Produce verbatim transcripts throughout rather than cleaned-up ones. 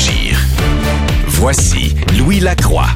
réagir. Voici Louis Lacroix.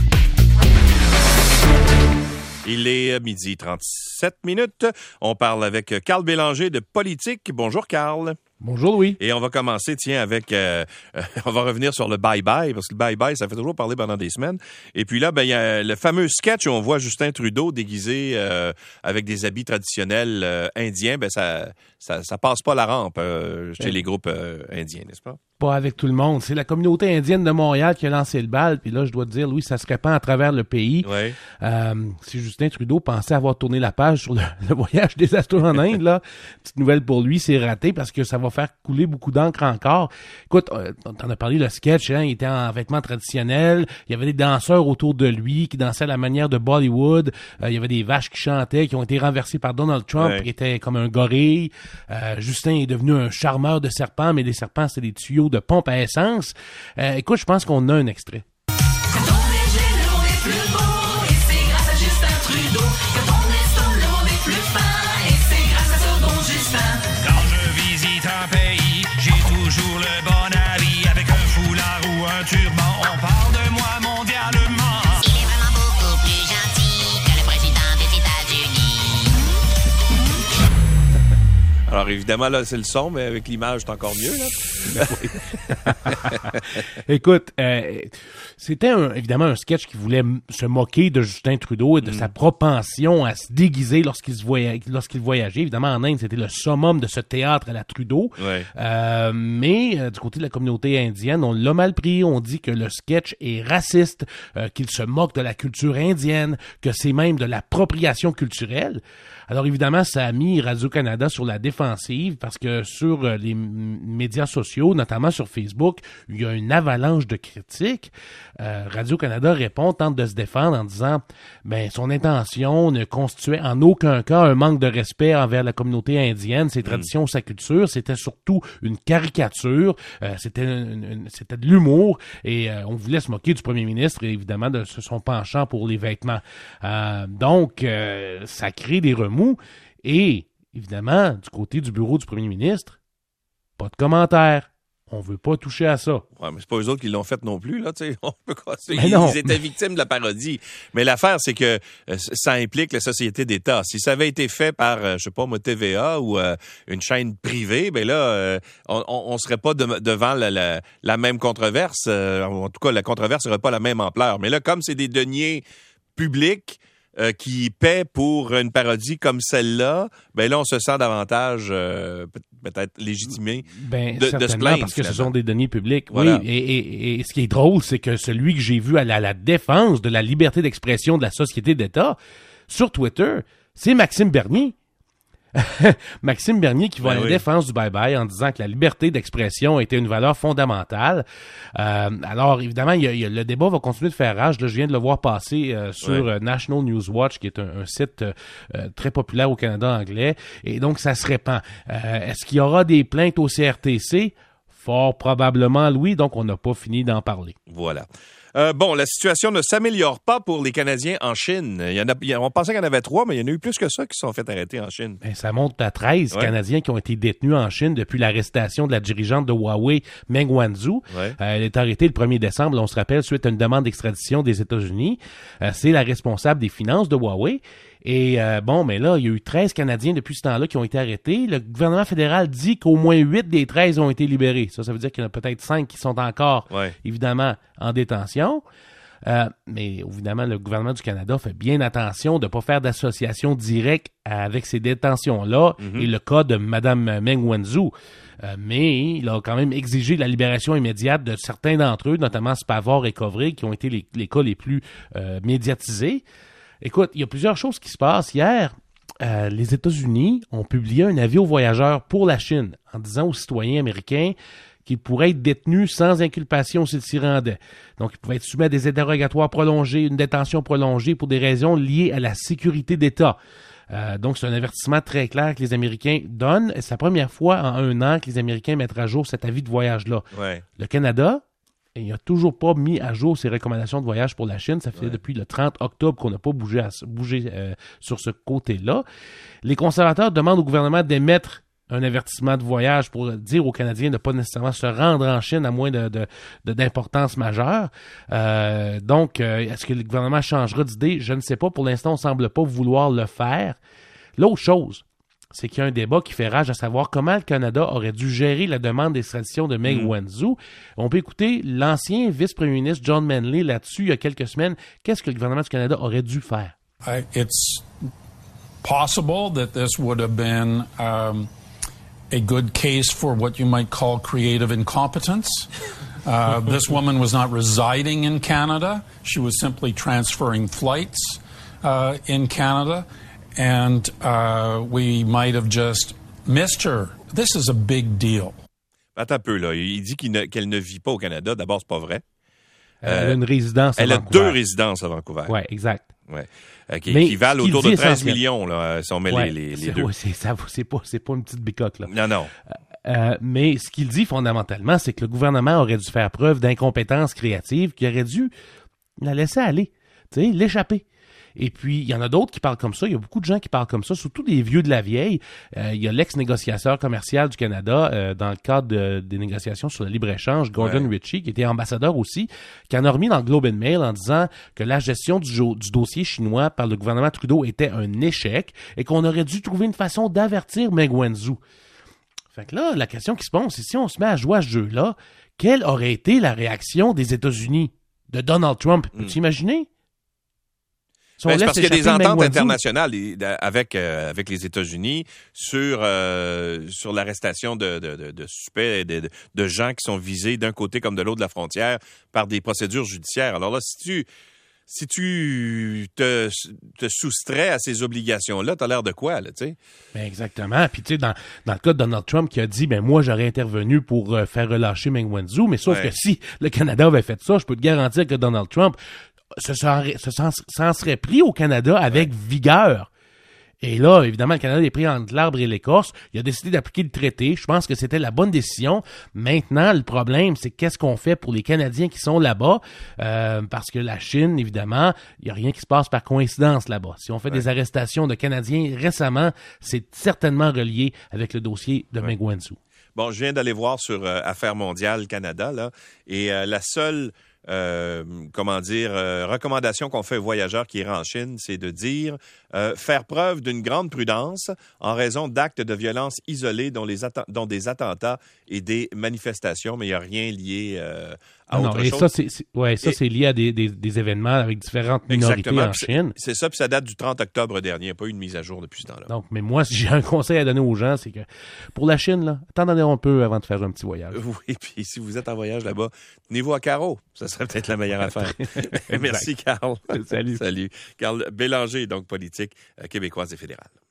Il est midi trente-sept minutes. On parle avec Carl Bélanger de Politique. Bonjour, Carl. Bonjour, Louis. Et on va commencer, tiens, avec... Euh, euh, on va revenir sur le bye-bye, parce que le bye-bye, ça fait toujours parler pendant des semaines. Et puis là, ben il y a le fameux sketch où on voit Justin Trudeau déguisé euh, avec des habits traditionnels euh, indiens. Ben ça, ça ça passe pas la rampe euh, chez les groupes euh, indiens, n'est-ce pas? Pas avec tout le monde. C'est la communauté indienne de Montréal qui a lancé le bal. Puis là, je dois te dire, Louis, ça se répand à travers le pays. Ouais. Euh, si Justin Trudeau pensait avoir tourné la page sur le, le voyage désastreux en Inde, là, petite nouvelle pour lui, c'est raté parce que ça va faire couler beaucoup d'encre encore. Écoute, euh, t'en as parlé, le sketch, hein, il était en vêtements traditionnels. Il y avait des danseurs autour de lui qui dansaient à la manière de Bollywood. Euh, il y avait des vaches qui chantaient, qui ont été renversées par Donald Trump, ouais. qui était comme un gorille. Euh, Justin est devenu un charmeur de serpents, mais les serpents, c'est des tuyaux de pompe à essence. Euh, écoute, je pense qu'on a un extrait. Quand on est jeune, le monde est plus beau, et c'est grâce à Justin Trudeau. Quand on est stone, le monde est plus fin, et c'est grâce à ce bon Justin. Quand je visite un pays, j'ai toujours le bon avis. Avec un foulard ou un turban, on parle de moi mondialement. Il est vraiment beaucoup plus gentil que le président des États-Unis. Alors évidemment, là, c'est le son, mais avec l'image, c'est encore mieux, là. Écoute, euh, c'était un, évidemment un sketch qui voulait m- se moquer de Justin Trudeau et de mm. sa propension à se déguiser lorsqu'il se voya- lorsqu'il voyageait. Évidemment, en Inde, c'était le summum de ce théâtre à la Trudeau. Ouais. Euh, mais euh, du côté de la communauté indienne, on l'a mal pris. On dit que le sketch est raciste, euh, qu'il se moque de la culture indienne, que c'est même de l'appropriation culturelle. Alors évidemment, ça a mis Radio-Canada sur la défensive parce que sur euh, les m- médias sociaux, notamment sur Facebook, il y a une avalanche de critiques. Euh, Radio-Canada répond, tente de se défendre en disant ben son intention ne constituait en aucun cas un manque de respect envers la communauté indienne, ses traditions, mmh. sa culture. C'était surtout une caricature. Euh, c'était, une, une, c'était de l'humour et euh, on voulait se moquer du premier ministre et évidemment de son penchant pour les vêtements. Euh, donc, euh, ça crée des remous. Et, évidemment, du côté du bureau du premier ministre, pas de commentaires. On veut pas toucher à ça. Ouais, mais c'est pas eux autres qui l'ont fait non plus, là, tu sais. On peut casser. Mais Ils, non. ils étaient victimes de la parodie. Mais l'affaire, c'est que euh, ça implique la société d'État. Si ça avait été fait par, euh, je sais pas, moi, T V A ou euh, une chaîne privée, ben là, euh, on, on serait pas de, devant la, la, la même controverse. Euh, en tout cas, la controverse serait pas la même ampleur. Mais là, comme c'est des deniers publics, Euh, qui paie pour une parodie comme celle-là, ben là, on se sent davantage euh, peut-être légitimé ben, de, de se plaindre. Parce que finalement. ce sont des deniers publics. Voilà. Oui, et, et, et ce qui est drôle, c'est que celui que j'ai vu à la, la défense de la liberté d'expression de la société d'État sur Twitter, c'est Maxime Bernier. Maxime Bernier qui va ben à la oui. défense du bye-bye en disant que la liberté d'expression était une valeur fondamentale. Euh, alors, évidemment, il y a, il y a, le débat va continuer de faire rage. Là, je viens de le voir passer euh, sur ouais. euh, National News Watch, qui est un, un site euh, très populaire au Canada anglais. Et donc, ça se répand. Euh, est-ce qu'il y aura des plaintes au C R T C? Fort probablement, Louis. Donc, on n'a pas fini d'en parler. Voilà. Euh, bon, la situation ne s'améliore pas pour les Canadiens en Chine. Il y en a, il y a, on pensait qu'il y en avait trois, mais il y en a eu plus que ça qui se sont fait arrêter en Chine. Ben, ça monte à treize ouais. Canadiens qui ont été détenus en Chine depuis l'arrestation de la dirigeante de Huawei, Meng Wanzhou. Ouais. Euh, elle est arrêtée le premier décembre, on se rappelle, suite à une demande d'extradition des États-Unis. Euh, c'est la responsable des finances de Huawei. Et euh, bon, mais là, il y a eu treize Canadiens depuis ce temps-là qui ont été arrêtés. Le gouvernement fédéral dit qu'au moins huit des treize ont été libérés. Ça, ça veut dire qu'il y en a peut-être cinq qui sont encore, ouais. évidemment, en détention. Euh, mais évidemment, le gouvernement du Canada fait bien attention de ne pas faire d'association directe avec ces détentions-là mm-hmm. et le cas de Mme Meng Wanzhou. Euh, mais il a quand même exigé la libération immédiate de certains d'entre eux, notamment Spavor et Kovrig, qui ont été les, les cas les plus euh, médiatisés. Écoute, il y a plusieurs choses qui se passent. Hier, euh, les États-Unis ont publié un avis aux voyageurs pour la Chine en disant aux citoyens américains qu'ils pourraient être détenus sans inculpation s'ils s'y rendaient. Donc, ils pouvaient être soumis à des interrogatoires prolongés, une détention prolongée pour des raisons liées à la sécurité d'État. Euh, donc, c'est un avertissement très clair que les Américains donnent. C'est la première fois en un an que les Américains mettent à jour cet avis de voyage-là. Ouais. Le Canada, il n'a toujours pas mis à jour ses recommandations de voyage pour la Chine. Ça fait ouais. depuis le trente octobre qu'on n'a pas bougé, à, bougé euh, sur ce côté-là. Les conservateurs demandent au gouvernement d'émettre un avertissement de voyage pour dire aux Canadiens de ne pas nécessairement se rendre en Chine à moins de, de, de d'importance majeure. Euh, donc, euh, est-ce que le gouvernement changera d'idée? Je ne sais pas. Pour l'instant, on ne semble pas vouloir le faire. L'autre chose, c'est qu'il y a un débat qui fait rage à savoir comment le Canada aurait dû gérer la demande d'extradition de Meng mm. Wanzhou. On peut écouter l'ancien vice-premier ministre John Manley là-dessus il y a quelques semaines. Qu'est-ce que le gouvernement du Canada aurait dû faire? I, it's possible that this would have been um, a good case for what you might call creative incompetence. Uh, this woman was not residing in Canada. She was simply transferring flights uh, in Canada. And uh, we might have just missed her. This is a big deal. Attends un peu, là. Il dit qu'il ne, qu'elle ne vit pas au Canada. D'abord, c'est pas vrai. Euh, elle a une résidence à elle Vancouver. Elle a deux résidences à Vancouver. Oui, exact. Ouais. Euh, qui, Mais qui valent autour de treize millions, là, si on met ouais, les, les, les c'est, deux. Ouais, c'est, ça, c'est, pas, c'est pas une petite bicoque, là. Non, non. Euh, mais ce qu'il dit fondamentalement, c'est que le gouvernement aurait dû faire preuve d'incompétence créative, qu'il aurait dû la laisser aller, tu sais, l'échapper. Et puis, il y en a d'autres qui parlent comme ça. Il y a beaucoup de gens qui parlent comme ça, surtout des vieux de la vieille. Euh, il y a l'ex-négociateur commercial du Canada euh, dans le cadre de, des négociations sur le libre-échange, Gordon ouais. Ritchie, qui était ambassadeur aussi, qui en a remis dans le Globe and Mail en disant que la gestion du, du dossier chinois par le gouvernement Trudeau était un échec et qu'on aurait dû trouver une façon d'avertir Meng Wanzhou. Fait que là, la question qui se pose, c'est si on se met à jouer à ce jeu-là, quelle aurait été la réaction des États-Unis, de Donald Trump? Mm. Peux-tu imaginer? Si ben, c'est parce qu'il y a des ententes internationales avec euh, avec les États-Unis sur euh, sur l'arrestation de, de, de, de suspects, de, de, de gens qui sont visés d'un côté comme de l'autre de la frontière par des procédures judiciaires. Alors là, si tu si tu te, te soustrais à ces obligations-là, t'as l'air de quoi, là, tu sais? Ben exactement. Puis tu sais, dans, dans le cas de Donald Trump qui a dit, ben moi, j'aurais intervenu pour euh, faire relâcher Meng Wanzhou, mais sauf ouais. que si le Canada avait fait ça, je peux te garantir que Donald Trump se serait, se s'en, s'en serait pris au Canada avec ouais. vigueur. Et là, évidemment, le Canada est pris entre l'arbre et l'écorce. Il a décidé d'appliquer le traité. Je pense que c'était la bonne décision. Maintenant, le problème, c'est qu'est-ce qu'on fait pour les Canadiens qui sont là-bas? Euh, parce que la Chine, évidemment, il n'y a rien qui se passe par coïncidence là-bas. Si on fait ouais. des arrestations de Canadiens récemment, c'est certainement relié avec le dossier de ouais. Meng Wanzhou. Bon, je viens d'aller voir sur euh, Affaires mondiales Canada, là, et euh, la seule... Euh, comment dire, euh, recommandation qu'on fait aux voyageurs qui iraient en Chine, c'est de dire euh, faire preuve d'une grande prudence en raison d'actes de violence isolés dont, les atten- dont des attentats et des manifestations, mais il n'y a rien lié euh, à non, autre et chose. Ça, c'est, c'est, ouais, ça, et, c'est lié à des, des, des événements avec différentes minorités en c'est, Chine. C'est ça, puis ça date du trente octobre dernier. Il n'y a pas eu de mise à jour depuis ce temps-là. Donc, mais moi, si j'ai un conseil à donner aux gens, c'est que pour la Chine, là, attendez un peu avant de faire un petit voyage. Oui, puis si vous êtes en voyage là-bas, tenez-vous à carreau. Ça serait peut-être la meilleure affaire. Merci, Carl. Salut. Salut. Carl Bélanger, donc politique euh, québécoise et fédérale.